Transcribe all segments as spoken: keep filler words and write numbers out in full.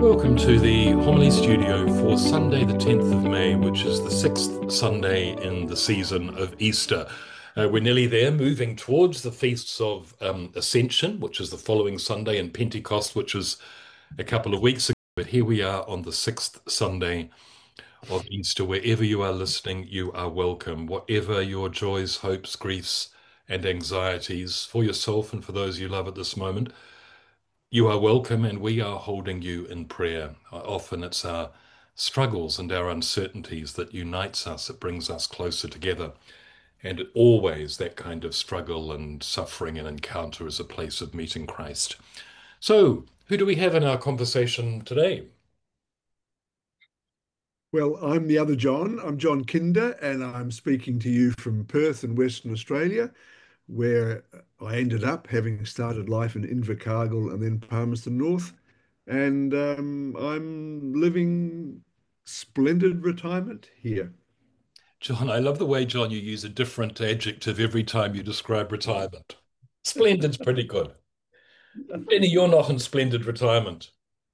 Welcome to the Homily Studio for Sunday, the tenth of May, which is the sixth Sunday in the season of Easter. Uh, we're nearly there, moving towards the feasts of um, Ascension, which is the following Sunday, and Pentecost, which is a couple of weeks ago. But here we are on the sixth Sunday of Easter. Wherever you are listening, you are welcome. Whatever your joys, hopes, griefs, and anxieties for yourself and for those you love at this moment, you are welcome, and we are holding you in prayer. Often it's our struggles and our uncertainties that unites us, it brings us closer together. And always that kind of struggle and suffering and encounter is a place of meeting Christ. So, who do we have in our conversation today? Well, I'm the other John. I'm John Kinder, and I'm speaking to you from Perth in Western Australia, where I ended up having started life in Invercargill and then Palmerston North. And um, I'm living splendid retirement here. John, I love the way, John, you use a different adjective every time you describe retirement. Splendid's pretty good. Jenny, you're not in splendid retirement.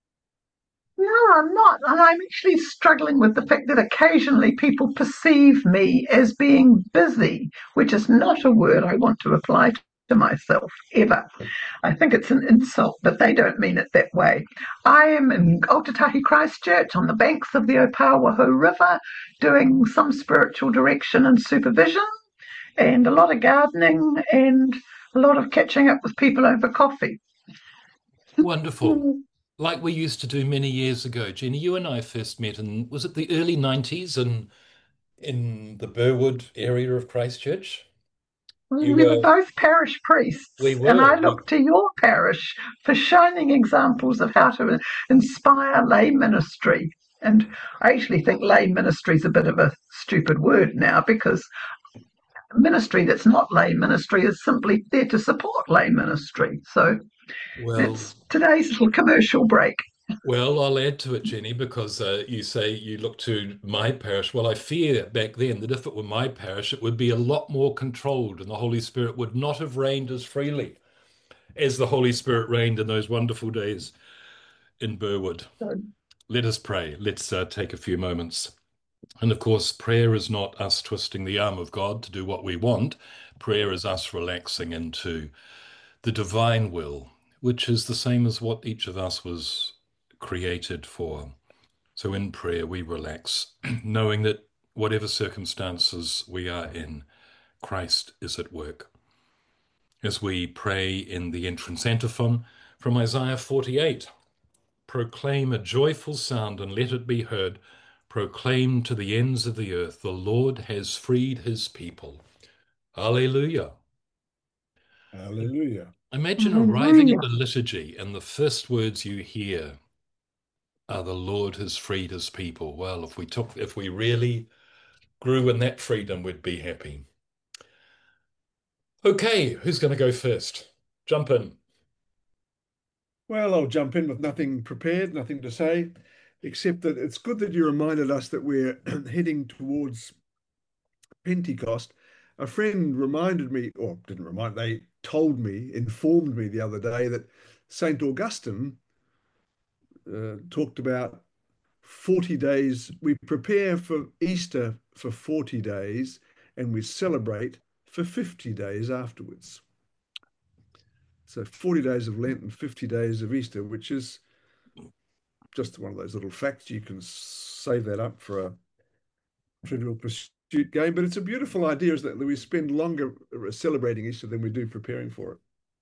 No, I'm not. And I'm actually struggling with the fact that occasionally people perceive me as being busy, which is not a word I want to apply to myself ever. I think it's an insult, but they don't mean it that way. I am in Otatahi Christchurch on the banks of the Opawaho River doing some spiritual direction and supervision and a lot of gardening and a lot of catching up with people over coffee. Wonderful. Like we used to do many years ago. Jenny, you and I first met in, was it the early nineties in in the Burwood area of Christchurch? You We were were, both parish we priests, and were. I We, look to your parish for shining examples of how to inspire lay ministry. And I actually think lay ministry is a bit of a stupid word now because ministry that's not lay ministry is simply there to support lay ministry. So well, that's today's little commercial break. well, I'll add to it, Jenny, because uh, you say you look to my parish. Well, I fear back then that if it were my parish, it would be a lot more controlled, and the Holy Spirit would not have reigned as freely as the Holy Spirit reigned in those wonderful days in Burwood. So, Let us pray. Let's uh, take a few moments. And of course, prayer is not us twisting the arm of God to do what we want. Prayer is us relaxing into the divine will, which is the same as what each of us was created for. So in prayer, we relax, knowing that whatever circumstances we are in, Christ is at work. As we pray in the entrance antiphon from Isaiah forty-eight, proclaim a joyful sound and let it be heard. Proclaim to the ends of the earth, the Lord has freed his people. Alleluia. Hallelujah. Imagine arriving at hallelujah. the liturgy and the first words you hear are the Lord has freed his people. Well, if we took, if we really grew in that freedom, we'd be happy. Okay, who's going to go first? Jump in. Well, I'll jump in with nothing prepared, nothing to say, except that it's good that you reminded us that we're heading towards Pentecost. A friend reminded me, or didn't remind, they told me, informed me the other day that Saint Augustine uh, talked about forty days. We prepare for Easter for forty days and we celebrate for fifty days afterwards. So forty days of Lent and fifty days of Easter, which is just one of those little facts. You can save that up for a Trivial Pursuit game, but it's a beautiful idea, is that we spend longer celebrating Easter than we do preparing for it.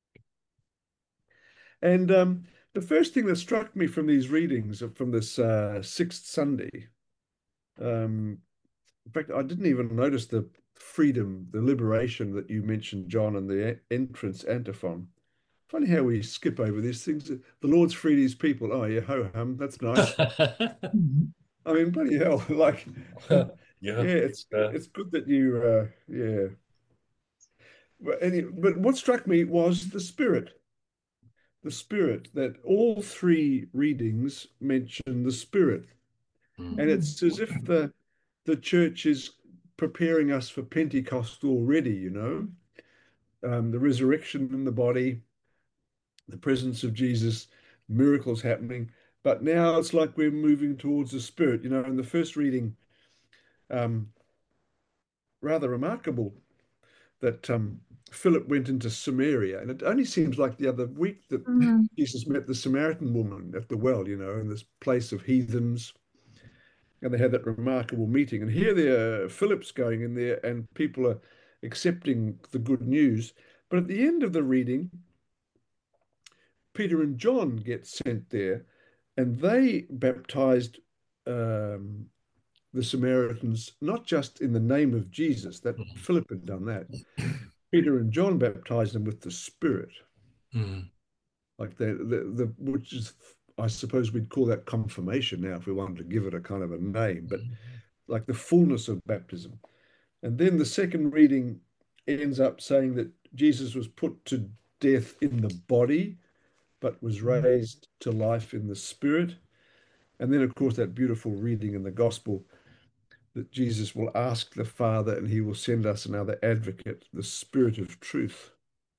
And um, the first thing that struck me from these readings from this uh, sixth Sunday, um, in fact, I didn't even notice the freedom, the liberation that you mentioned, John, in the entrance antiphon. Funny how we skip over these things. The Lord's freed his people. Oh, yeah, ho hum. That's nice. I mean, bloody hell. Like, yeah, Yeah. it's Uh, it's good that you, uh, yeah. But, any, but what struck me was the spirit, the spirit that all three readings mention the spirit. mm. And it's as if the the church is preparing us for Pentecost already, you know, um, the resurrection in the body, the presence of Jesus, miracles happening. but now it's like we're moving towards the Spirit. You know, in the first reading, um, rather remarkable that um, Philip went into Samaria, and it only seems like the other week that Mm. Jesus met the Samaritan woman at the well, you know, in this place of heathens, and they had that remarkable meeting. And here there, Philip's going in there, and people are accepting the good news. But at the end of the reading, Peter and John get sent there, and they baptized um, the Samaritans, not just in the name of Jesus, that Philip had done that. Peter and John baptized them with the Spirit, Mm. like the, the, the which is, I suppose we'd call that confirmation now if we wanted to give it a kind of a name, but like the fullness of baptism. And then the second reading ends up saying that Jesus was put to death in the body, but was raised to life in the Spirit. And then, of course, that beautiful reading in the Gospel that Jesus will ask the Father and he will send us another advocate, the Spirit of truth.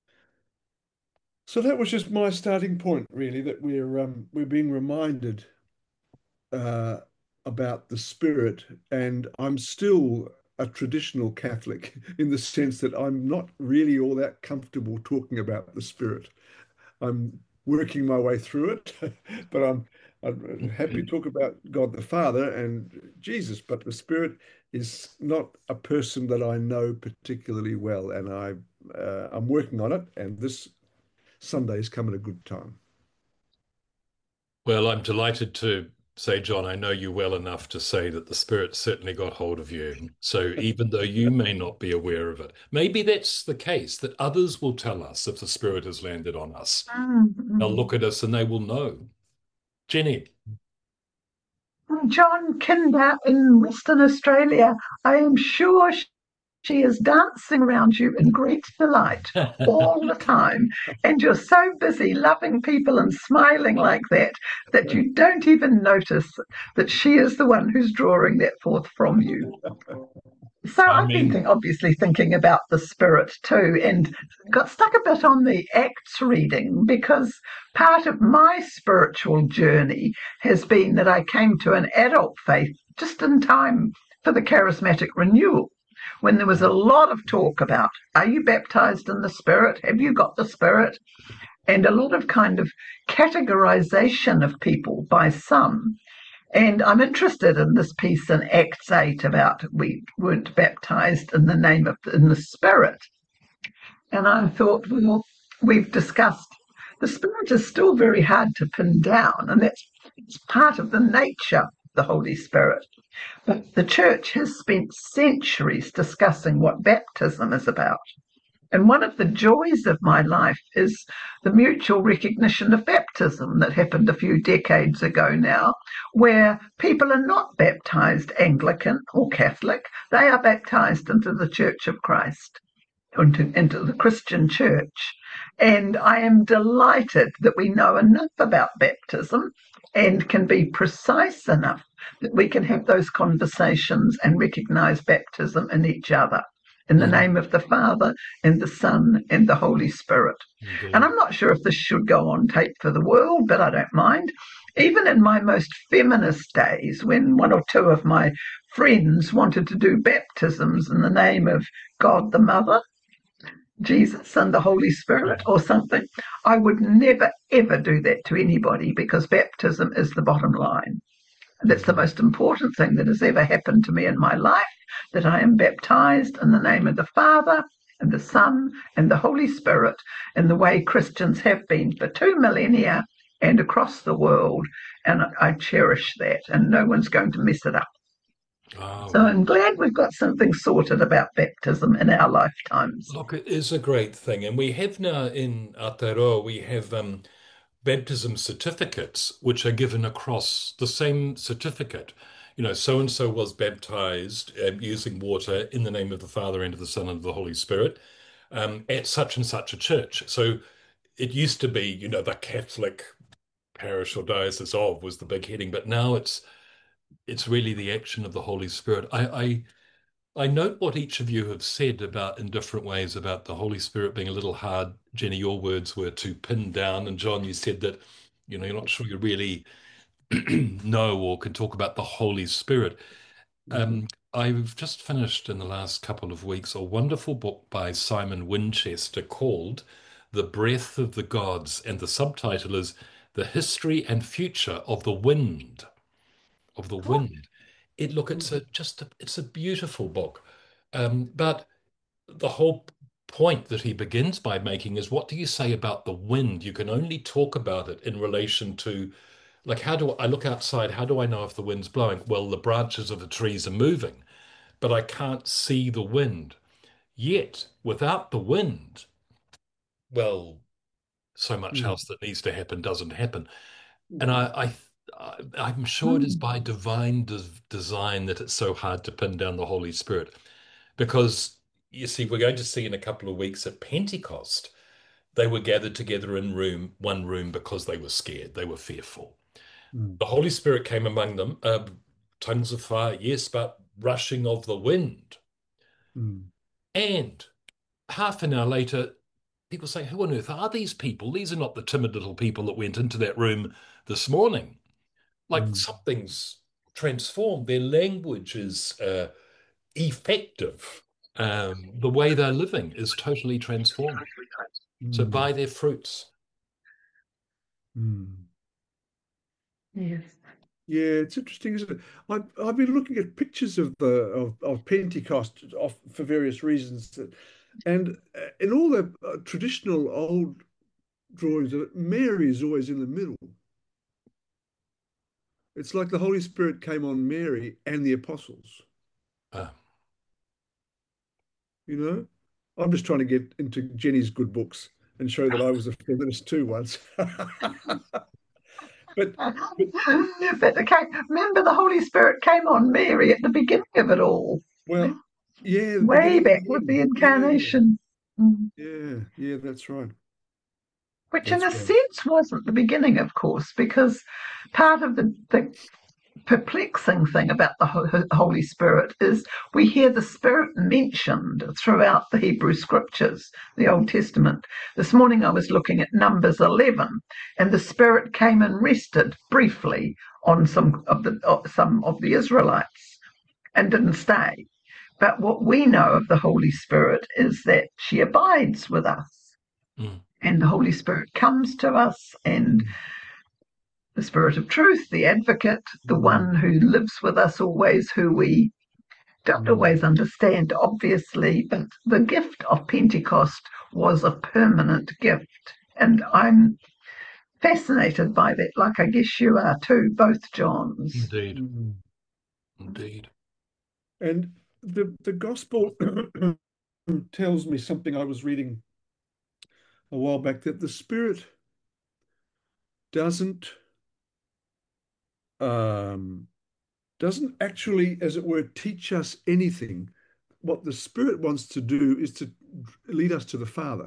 So that was just my starting point, really, that we're um, we're being reminded uh, about the Spirit, and I'm still a traditional Catholic in the sense that I'm not really all that comfortable talking about the Spirit. I'm working my way through it, but I'm I'm happy to talk about God the Father and Jesus, but the Spirit is not a person that I know particularly well, and I uh, I'm working on it, and this Sunday's come at a good time. Well, I'm delighted to say, John, I know you well enough to say that the Spirit certainly got hold of you. So even though you may not be aware of it, maybe that's the case, that others will tell us if the Spirit has landed on us. They'll Mm. look at us and they will know. Jenny. John Kinder in Western Australia, I am sure she is dancing around you in great delight all the time. And you're so busy loving people and smiling like that that you don't even notice that she is the one who's drawing that forth from you. So I I've been mean, think, obviously thinking about the Spirit too, and got stuck a bit on the Acts reading because part of my spiritual journey has been that I came to an adult faith just in time for the charismatic renewal, when there was a lot of talk about, are you baptized in the Spirit? Have you got the Spirit? And a lot of kind of categorization of people by some. And I'm interested in this piece in Acts eight about we weren't baptized in the name of in the Spirit. And I thought, well, we've discussed the Spirit is still very hard to pin down, and that's it's part of the nature of the Holy Spirit. But the church has spent centuries discussing what baptism is about. And one of the joys of my life is the mutual recognition of baptism that happened a few decades ago now, where people are not baptized Anglican or Catholic, they are baptized into the Church of Christ, into, into the Christian church. And I am delighted that we know enough about baptism and can be precise enough that we can have those conversations and recognize baptism in each other. In the name of the Father, and the Son, and the Holy Spirit. indeed. And I'm not sure if this should go on tape for the world, but I don't mind. Even in my most feminist days, when one or two of my friends wanted to do baptisms in the name of God the Mother, Jesus and the Holy Spirit or something, I would never, ever do that to anybody because baptism is the bottom line. That's the most important thing that has ever happened to me in my life, that I am baptized in the name of the Father and the Son and the Holy Spirit in the way Christians have been for two millennia and across the world. And I cherish that, and no one's going to mess it up. Oh, So I'm glad we've got something sorted about baptism in our lifetimes. look, it is a great thing. And we have now in Aotearoa, we have um, baptism certificates, which are given across the same certificate. You know, so and so was baptized uh, using water in the name of the Father and of the Son and of the Holy Spirit um, at such and such a church. So it used to be, you know, the Catholic parish or diocese of was the big heading, but now it's it's really the action of the Holy Spirit. I, I I note what each of you have said about in different ways about the Holy Spirit being a little hard. Jenny, your words were to pin down, and John, you said that, you know, you're not sure you really know or can talk about the Holy Spirit. Mm. Um, I've just finished in the last couple of weeks a wonderful book by Simon Winchester called The Breath of the Gods, and the subtitle is The History and Future of the Wind, of the Oh, Wind. It look, it's a just a, it's a beautiful book. Um, but the whole point that he begins by making is, what do you say about the wind? You can only talk about it in relation to, like, how do I look outside? How do I know if the wind's blowing? Well, the branches of the trees are moving, but I can't see the wind. Yet, without the wind, well, so much Mm. else that needs to happen doesn't happen. And Mm. I, I, I'm sure it is mm, by divine des design that it's so hard to pin down the Holy Spirit. Because you see, we're going to see in a couple of weeks at Pentecost, they were gathered together in room, one room because they were scared, they were fearful. Mm. The Holy Spirit came among them, uh, tongues of fire, yes, but rushing of the wind. Mm. And half an hour later, people say, who on earth are these people? These are not the timid little people that went into that room this morning. Like Mm. something's transformed. Their language is uh, effective. Um, the way they're living is totally transformed. So Mm. by their fruits. Mm. yes. Yeah, it's interesting, isn't it? I've I've been looking at pictures of the of, of Pentecost of, for various reasons, and uh, in all the uh, traditional old drawings of it, Mary is always in the middle. It's like the Holy Spirit came on Mary and the apostles. Uh, You know, I'm just trying to get into Jenny's good books and show that I was a feminist too once. But but But okay, remember the Holy Spirit came on Mary at the beginning of it all, well, yeah, the way beginning of back the with the end. Yeah, incarnation. Mm. yeah, yeah, that's right. Which, in That's a right. sense, wasn't the beginning, of course, because part of the, the perplexing thing about the Ho- Holy Spirit is we hear the Spirit mentioned throughout the Hebrew Scriptures, the Old Testament. This morning I was looking at Numbers eleven, and the Spirit came and rested briefly on some of the uh, some of the Israelites and didn't stay. But what we know of the Holy Spirit is that she abides with us, mm, and the Holy Spirit comes to us, and Mm. the Spirit of truth, the advocate, the Mm. one who lives with us always, who we don't Mm. always understand, obviously, but the gift of Pentecost was a permanent gift. And I'm fascinated by that, like I guess you are too, both Johns. indeed, Mm. indeed. And the the gospel tells me something I was reading a while back, that the Spirit doesn't um, doesn't actually, as it were, teach us anything. What the Spirit wants to do is to lead us to the Father.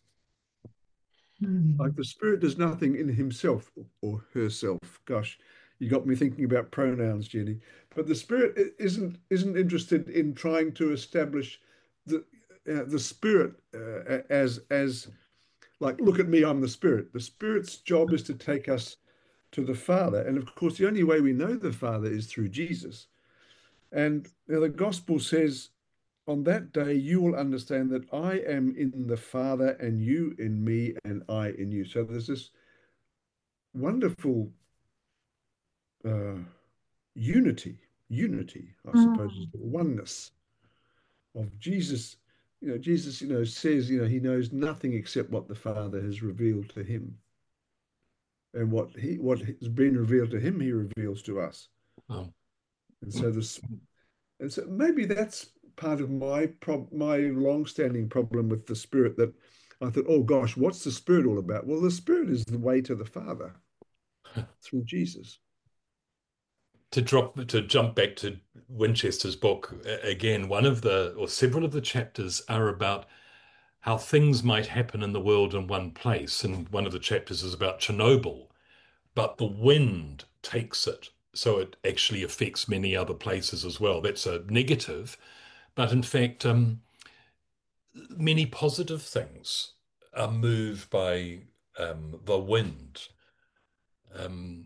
Like Mm. the Spirit does nothing in himself or herself. Gosh, you got me thinking about pronouns, Jenny. But the Spirit i- isn't isn't interested in trying to establish the uh, the Spirit uh, as as like, look at me, I'm the Spirit. The Spirit's job is to take us to the Father, and of course, the only way we know the Father is through Jesus. And you know, the Gospel says, on that day you will understand that I am in the Father, and you in me, and I in you. So there's this wonderful uh, unity, unity, I suppose, is Mm. the oneness of Jesus. You know, Jesus, you know, says, you know, he knows nothing except what the Father has revealed to him. And what he what has been revealed to him, he reveals to us. Um, And so this and so maybe that's part of my prob my long-standing problem with the Spirit, that I thought, oh gosh, what's the Spirit all about? Well, the Spirit is the way to the Father through Jesus. to drop to jump back to Winchester's book again, one of the or several of the chapters are about how things might happen in the world in one place, and one of the chapters is about Chernobyl, but the wind takes it, so it actually affects many other places as well. That's a negative, but in fact, um, many positive things are moved by um, the wind. Um,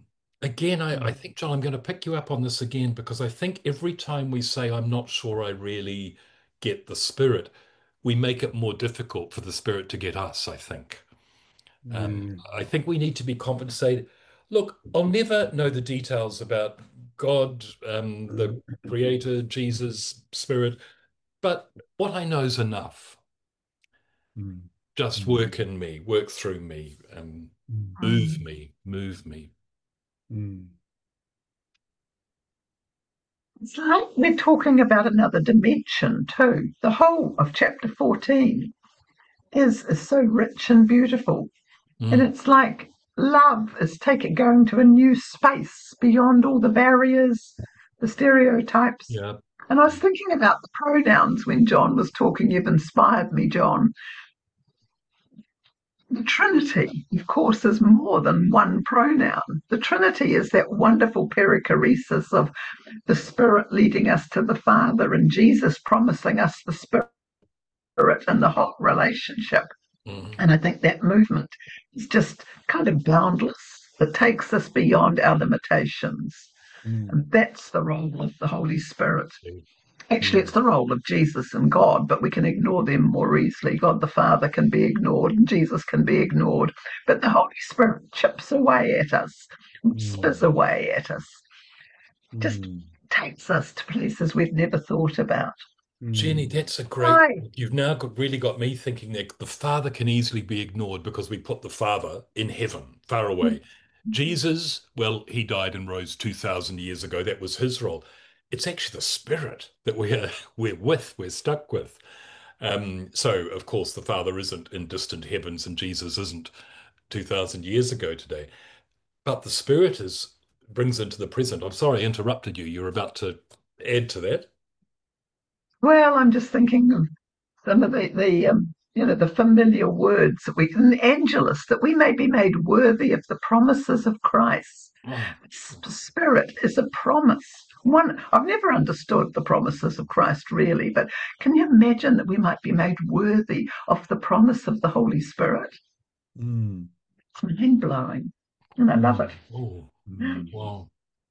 Again, I, I Mm. think, John, I'm going to pick you up on this again because I think every time we say, I'm not sure I really get the Spirit, we make it more difficult for the Spirit to get us, I think. Um, Mm. I think we need to be compensated. Look, I'll never know the details about God, um, the Creator, Jesus, Spirit, but what I know is enough. Mm. Just Mm. work in me, work through me, um, Mm. move Mm. me, move me. Mm. It's like we're talking about another dimension too. The whole of chapter fourteen is, is so rich and beautiful. And Mm, it's like love is taking going to a new space beyond all the barriers, the stereotypes. yeah. And I was thinking about the pronouns when John was talking. You've inspired me, John. The Trinity, of course, is more than one pronoun. The Trinity is that wonderful perichoresis of the Spirit leading us to the Father and Jesus promising us the Spirit in the whole relationship. Mm, And I think that movement is just kind of boundless. It takes us beyond our limitations. Mm. And that's the role of the Holy Spirit. absolutely. Actually, Mm. it's the role of Jesus and God, but we can ignore them more easily. God the Father can be ignored and Jesus can be ignored. But the Holy Spirit chips away at us, whispers Mm. away at us, just Mm. takes us to places we've never thought about. Jenny, Mm. that's a great. Right. You've now got, really got me thinking that the Father can easily be ignored because we put the Father in heaven, far away. Jesus, well, he died and rose two thousand years ago. That was his role. It's actually the Spirit that we're we're with, we're stuck with. Um, so, of course, the Father isn't in distant heavens and Jesus isn't two thousand years ago today. But the Spirit is brings into the present. I'm sorry I interrupted you. You're about to add to that. Well, I'm just thinking of some of the, the um, you know, the familiar words that we, in Angelus, that we may be made worthy of the promises of Christ. Oh, Spirit is a promise. One, I've never understood the promises of Christ really, but can you imagine that we might be made worthy of the promise of the Holy Spirit? Mm. It's mind blowing, and I love Mm. it. oh, Mm. wow.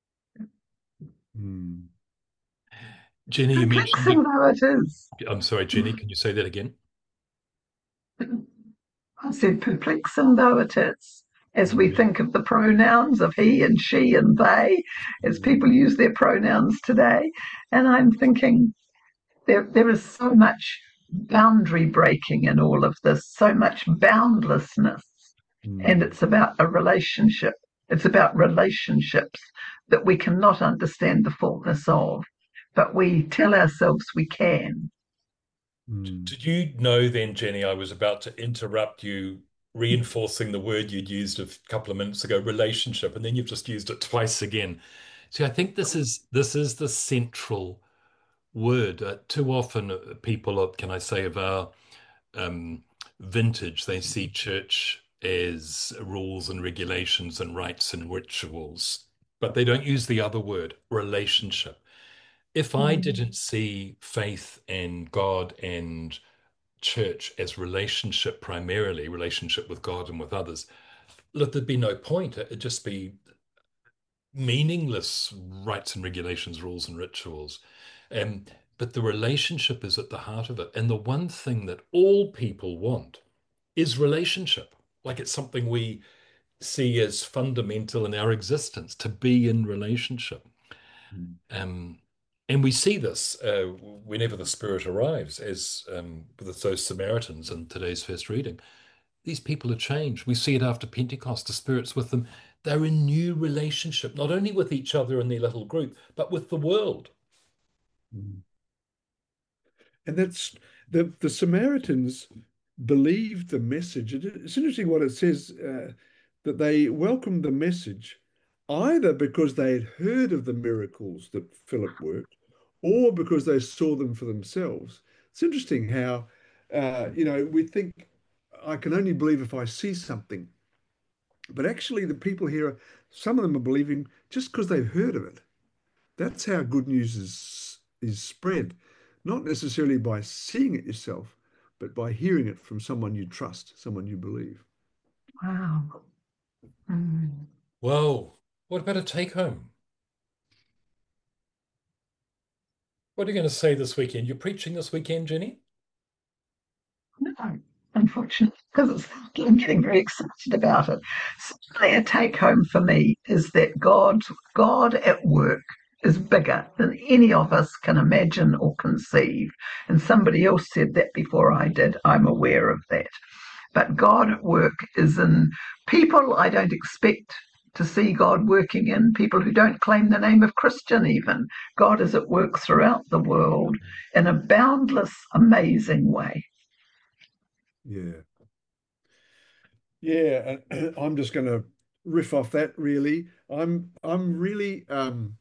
Mm. Jenny, you mentioned Perplexing it. though it is. I'm sorry, Jenny, can you say that again? I said, perplexing though it is, as we Mm. think of the pronouns of he and she and they, as people Mm. use their pronouns today. And I'm thinking there, there is so much boundary breaking in all of this, so much boundlessness. And Mm. it's about a relationship. It's about relationships that we cannot understand the fullness of, but we tell ourselves we can. Mm. Did you know then, Jenny, I was about to interrupt you, reinforcing the word you'd used a couple of minutes ago, relationship, and then you've just used it twice again. See, I think this is this is the central word. Uh, too often, uh, people, are, can I say, of our um, vintage, they see church as rules and regulations and rites and rituals, but they don't use the other word, relationship. If I Mm. didn't see faith and God and church as relationship primarily, relationship with God and with others, look, there'd be no point. It'd just be meaningless rites and regulations, rules and rituals. Um, but the relationship is at the heart of it. And the one thing that all people want is relationship. Like it's something we see as fundamental in our existence, to be in relationship. Mm. Um, and we see this uh, whenever the Spirit arrives, as um, with those Samaritans in today's first reading. These people are changed. We see it after Pentecost, the Spirit's with them. They're in new relationship, not only with each other in their little group, but with the world. Mm. And that's the the Samaritans believed the message. It- It's interesting what it says uh, that they welcomed the message either because they had heard of the miracles that Philip worked, or because they saw them for themselves. It's interesting how uh, you know we think I can only believe if I see something, but actually the people here, some of them are believing just because they've heard of it. That's how good news is is spread, not necessarily by seeing it yourself, but by hearing it from someone you trust, someone you believe. Wow. Mm. Whoa. What about a take home? What are you going to say this weekend? You're preaching this weekend, Jenny? No, unfortunately, because I'm getting very excited about it. Certainly, a take home for me is that God, God at work is bigger than any of us can imagine or conceive. And somebody else said that before I did. I'm aware of that. But God at work is in people I don't expect to see God working in, people who don't claim the name of Christian even. God is at work throughout the world in a boundless, amazing way. Yeah. Yeah, and I'm just going to riff off that really. I'm I'm really um,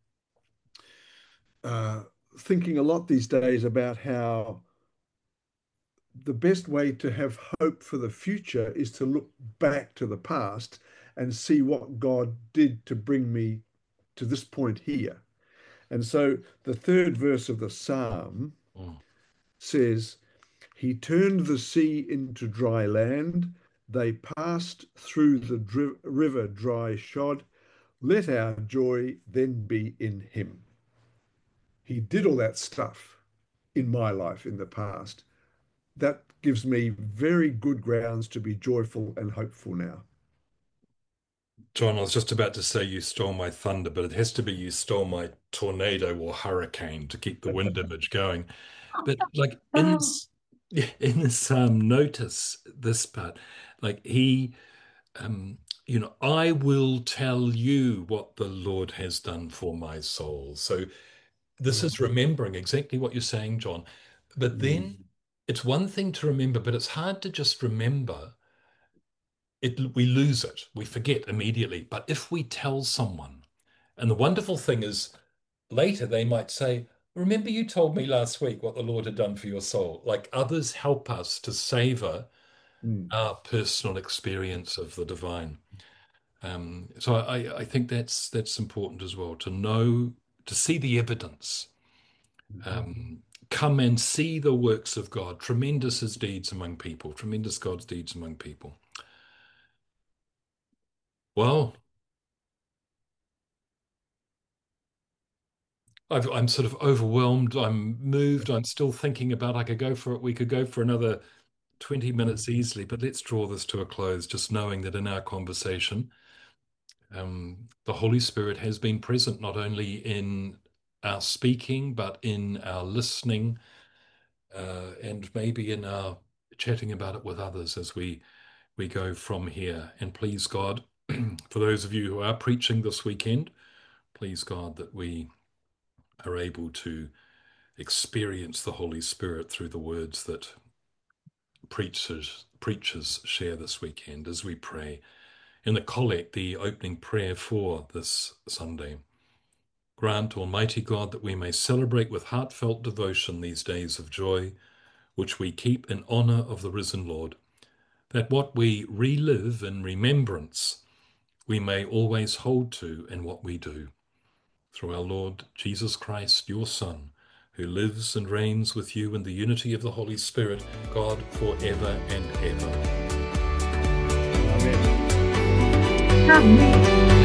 uh, thinking a lot these days about how the best way to have hope for the future is to look back to the past and see what God did to bring me to this point here. And so the third verse of the Psalm Mm. says, He turned the sea into dry land. They passed through the dri- river dry shod. Let our joy then be in Him. He did all that stuff in my life in the past. That gives me very good grounds to be joyful and hopeful now. John, I was just about to say you stole my thunder, but it has to be you stole my tornado or hurricane to keep the wind image going. But like in Oh, this in this um notice this part, like he um you know, I will tell you what the Lord has done for my soul. So this Mm, is remembering exactly what you're saying, John. But mm, then it's one thing to remember, but it's hard to just remember it. We lose it, we forget immediately. But if we tell someone, and the wonderful thing is later they might say, remember you told me last week what the Lord had done for your soul. Like others help us to savor mm, our personal experience of the divine. Um, so I, I think that's that's important as well, to know, to see the evidence. mhm. Um, come and see the works of God. Tremendous his deeds among people. Tremendous God's deeds among people. Well, I've, I'm sort of overwhelmed. I'm moved. I'm still thinking about I could go for it. We could go for another twenty minutes easily, but let's draw this to a close, just knowing that in our conversation, um, the Holy Spirit has been present not only in our speaking, but in our listening, uh, and maybe in our chatting about it with others as we we go from here. And please God, for those of you who are preaching this weekend, please God that we are able to experience the Holy Spirit through the words that preachers preachers share this weekend as we pray. In the collect, the opening prayer for this Sunday, grant, Almighty God, that we may celebrate with heartfelt devotion these days of joy, which we keep in honor of the risen Lord, that what we relive in remembrance we may always hold to in what we do. Through our Lord Jesus Christ, your Son, who lives and reigns with you in the unity of the Holy Spirit, God, forever and ever. Amen. Amen.